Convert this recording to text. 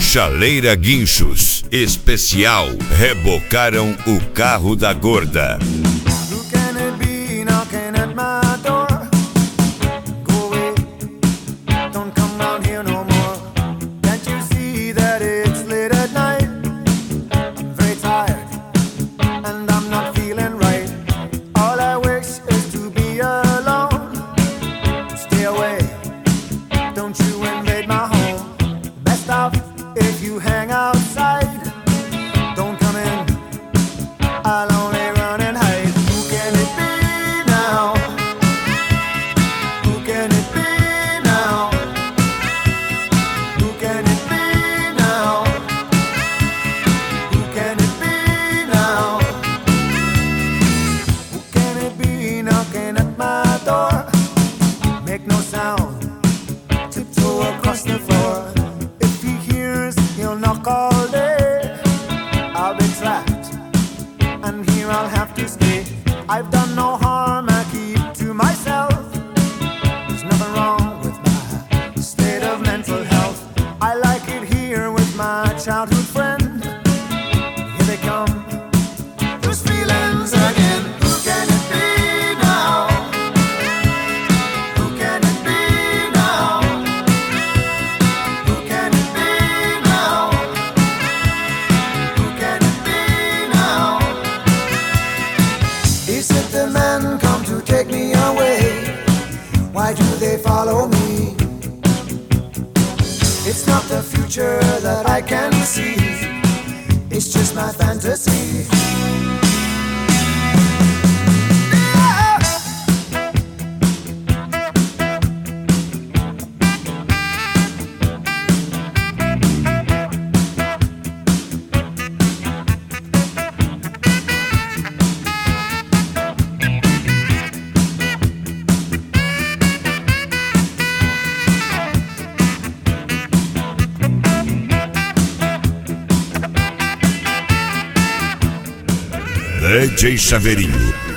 Chaleira Guinchos. Especial Rebocaram o Carro da Gorda. If you hang outside, don't come in. I'll only run and hide. Who can it be now? Who can it be now? Who can it be now? Who can it be now? Who can it be knocking at my door? Make no sound, tiptoe across the floor. He'll knock all day. I'll be trapped, and here I'll have to stay. I've done no harm, I keep to myself. There's nothing wrong with my state of mental health. I like it here with my childhood friend. Here they come, those feelings again. Who can it be now? Who can it be now? Who can it be? The men come to take me away. Why do they follow me? It's not the future that I can see. It's just my fantasy. DJ Chaveirinho.